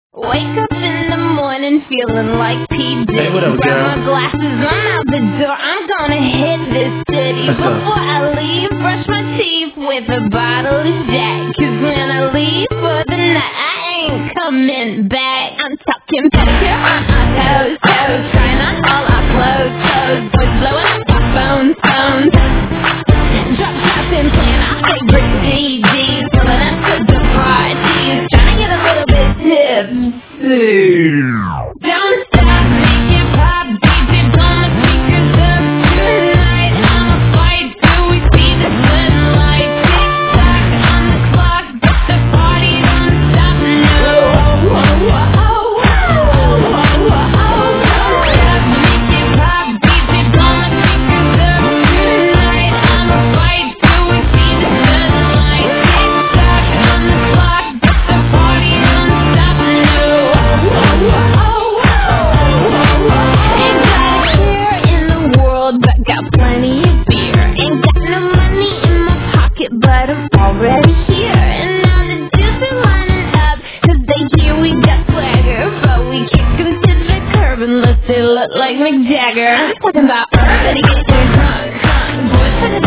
Wake up in the morning feeling like P. Diddy. Hey, what up, Grab girl? my glasses, I'm out the door. I'm gonna hit this city. Let's go. Before I leave, brush my teeth with a bottle of Jack. 'Cause when I leave for the night, I ain't coming back. I'm talking pedicure on our toes, toes. Trying on all our clothes. Boys blowing up our phones. Drop shots and playing our favorite CDs. Pulling up to the parties. Trying to get a little bit tipsy. Don't stop, make it pop. DJ's on the speakers up tonight. I'ma fight till we see the sunlight. Tick tock on the clock, but the party don't stop. No. Don't stop, make it pop. DJ's on the speakers up tonight. I'ma fight till we see the sunlight. Tick tock on the clock, but the party don't stop. No. Ain't got a care in the world, but got plenty of beer. Ain't got no money in my pocket, but I'm already here. And now the dudes are lining up, 'cause they hear we got swagger. But we kick 'em to the curb unless they look like Mick Jagger. I'm talking about everybody get their drunk. Boys put